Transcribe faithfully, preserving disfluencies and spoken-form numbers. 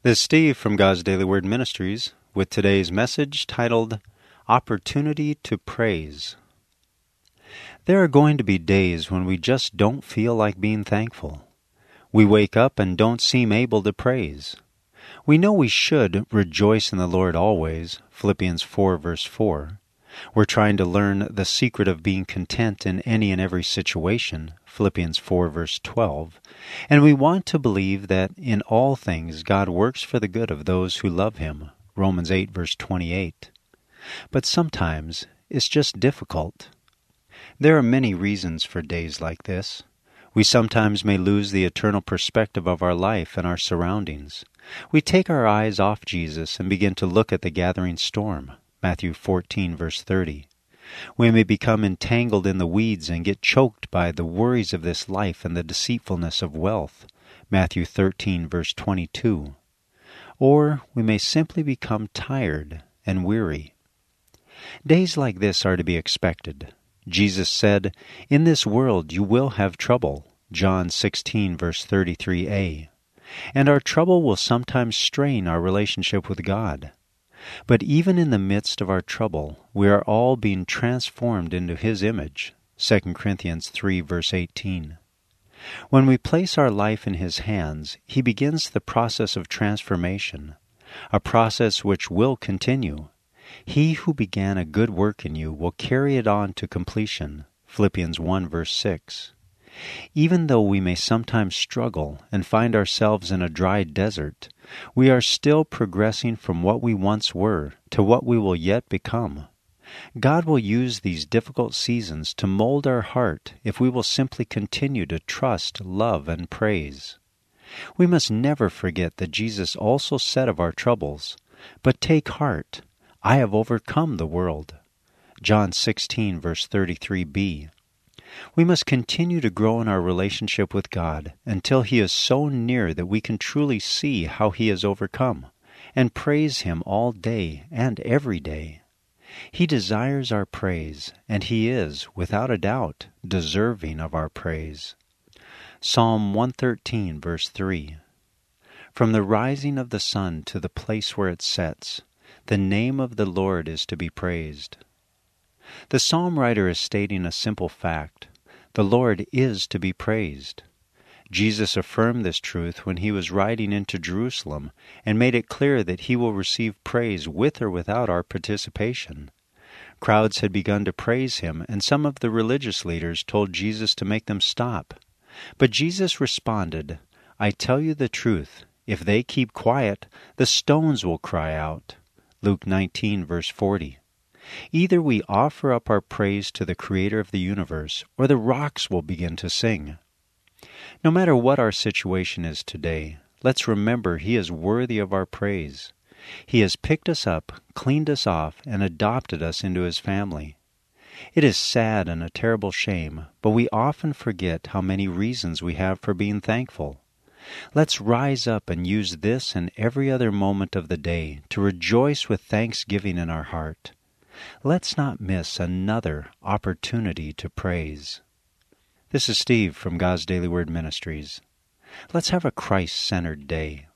This is Steve from God's Daily Word Ministries with today's message titled, Opportunity to Praise. There are going to be days when we just don't feel like being thankful. We wake up and don't seem able to praise. We know we should rejoice in the Lord always, Philippians four verse four. We're trying to learn the secret of being content in any and every situation, Philippians four verse twelve, and we want to believe that in all things God works for the good of those who love Him, Romans eight verse twenty-eight. But sometimes it's just difficult. There are many reasons for days like this. We sometimes may lose the eternal perspective of our life and our surroundings. We take our eyes off Jesus and begin to look at the gathering storm, Matthew fourteen verse thirty. We may become entangled in the weeds and get choked by the worries of this life and the deceitfulness of wealth, Matthew thirteen verse twenty-two. Or we may simply become tired and weary. Days like this are to be expected. Jesus said, "In this world you will have trouble," John sixteen verse thirty-three a. And our trouble will sometimes strain our relationship with God. But even in the midst of our trouble, we are all being transformed into His image, Second Corinthians three verse eighteen. When we place our life in His hands, He begins the process of transformation, a process which will continue. He who began a good work in you will carry it on to completion, Philippians one verse six. Even though we may sometimes struggle and find ourselves in a dry desert, we are still progressing from what we once were to what we will yet become. God will use these difficult seasons to mold our heart if we will simply continue to trust, love, and praise. We must never forget that Jesus also said of our troubles, "But take heart, I have overcome the world," John sixteen verse thirty-three b. We must continue to grow in our relationship with God until He is so near that we can truly see how He has overcome, and praise Him all day and every day. He desires our praise, and He is, without a doubt, deserving of our praise. Psalm one thirteen verse three. From the rising of the sun to the place where it sets, the name of the Lord is to be praised. The psalm writer is stating a simple fact. The Lord is to be praised. Jesus affirmed this truth when He was riding into Jerusalem and made it clear that He will receive praise with or without our participation. Crowds had begun to praise Him, and some of the religious leaders told Jesus to make them stop. But Jesus responded, "I tell you the truth, if they keep quiet, the stones will cry out." Luke nineteen verse forty. Either we offer up our praise to the Creator of the universe, or the rocks will begin to sing. No matter what our situation is today, let's remember He is worthy of our praise. He has picked us up, cleaned us off, and adopted us into His family. It is sad and a terrible shame, but we often forget how many reasons we have for being thankful. Let's rise up and use this and every other moment of the day to rejoice with thanksgiving in our heart. Let's not miss another opportunity to praise. This is Steve from God's Daily Word Ministries. Let's have a Christ-centered day.